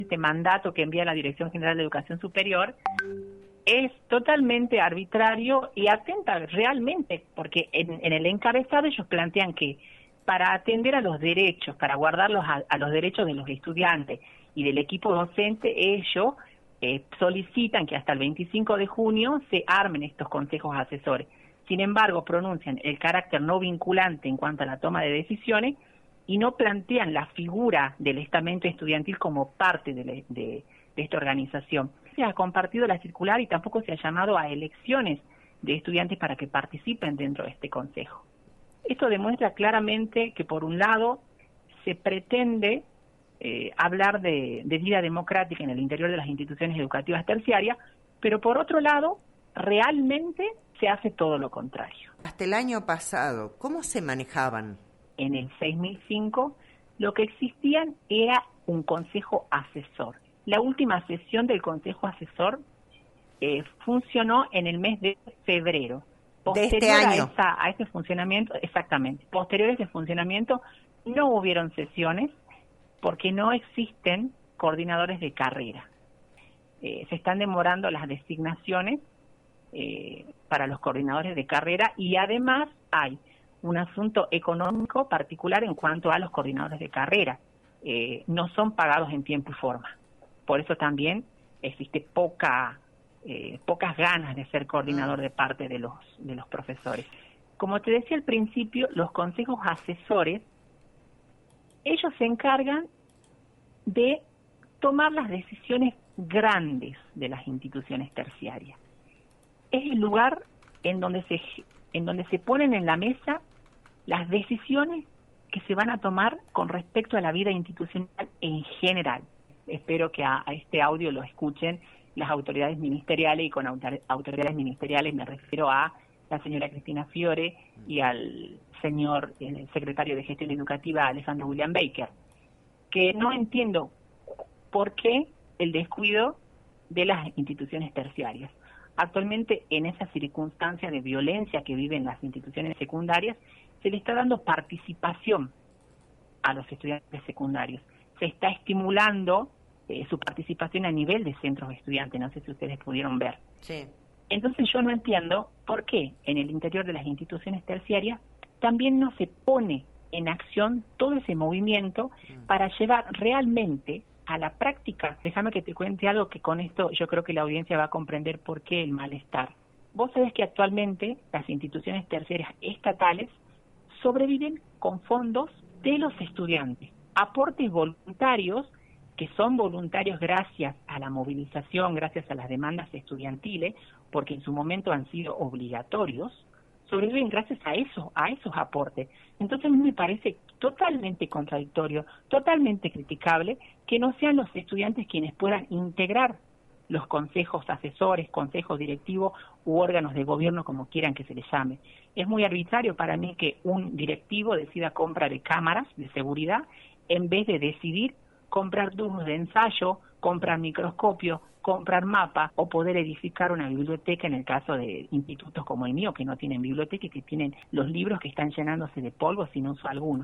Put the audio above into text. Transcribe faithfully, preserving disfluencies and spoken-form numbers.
Este mandato que envía la Dirección General de Educación Superior es totalmente arbitrario y atenta realmente, porque en, en el encabezado ellos plantean que para atender a los derechos, para guardarlos a, a los derechos de los estudiantes y del equipo docente, ellos eh, solicitan que hasta el veinticinco de junio se armen estos consejos asesores. Sin embargo, pronuncian el carácter no vinculante en cuanto a la toma de decisiones y no plantean la figura del estamento estudiantil como parte de, de, de esta organización. Se ha compartido la circular y tampoco se ha llamado a elecciones de estudiantes para que participen dentro de este consejo. Esto demuestra claramente que, por un lado, se pretende eh, hablar de, de vida democrática en el interior de las instituciones educativas terciarias, pero por otro lado, realmente se hace todo lo contrario. Hasta el año pasado, ¿cómo se manejaban? En el seis mil cinco, lo que existían era un consejo asesor. La última sesión del consejo asesor eh, funcionó en el mes de febrero. Posterior de este año. A, esa, a ese funcionamiento, exactamente. Posterior a ese funcionamiento, no hubieron sesiones porque no existen coordinadores de carrera. Eh, se están demorando las designaciones eh, para los coordinadores de carrera y además hay un asunto económico particular en cuanto a los coordinadores de carrera. Eh, no son pagados en tiempo y forma. Por eso también existe poca, eh, pocas ganas de ser coordinador de parte de los, de los profesores. Como te decía al principio, los consejos asesores, ellos se encargan de tomar las decisiones grandes de las instituciones terciarias. Es el lugar en donde se, en donde se ponen en la mesa las decisiones que se van a tomar con respecto a la vida institucional en general. Espero que a, a este audio lo escuchen las autoridades ministeriales, y con autor, autoridades ministeriales me refiero a la señora Cristina Fiore y al señor el secretario de Gestión Educativa, Alejandro William Baker, que no entiendo por qué el descuido de las instituciones terciarias. Actualmente, en esa circunstancia de violencia que viven las instituciones secundarias, se le está dando participación a los estudiantes secundarios. Se está estimulando eh, su participación a nivel de centros de estudiantes, no sé si ustedes pudieron ver. Sí. Entonces yo no entiendo por qué en el interior de las instituciones terciarias también no se pone en acción todo ese movimiento mm. para llevar realmente a la práctica. Déjame que te cuente algo que con esto yo creo que la audiencia va a comprender por qué el malestar. Vos sabés que actualmente las instituciones terciarias estatales sobreviven con fondos de los estudiantes, aportes voluntarios, que son voluntarios gracias a la movilización, gracias a las demandas estudiantiles, porque en su momento han sido obligatorios, sobreviven gracias a eso, a esos aportes. Entonces a mí me parece totalmente contradictorio, totalmente criticable que no sean los estudiantes quienes puedan integrar los consejos asesores, consejos directivos u órganos de gobierno, como quieran que se les llame. Es muy arbitrario para mí que un directivo decida compra de cámaras de seguridad en vez de decidir comprar tubos de ensayo, comprar microscopios, comprar mapas o poder edificar una biblioteca en el caso de institutos como el mío que no tienen biblioteca y que tienen los libros que están llenándose de polvo sin uso alguno.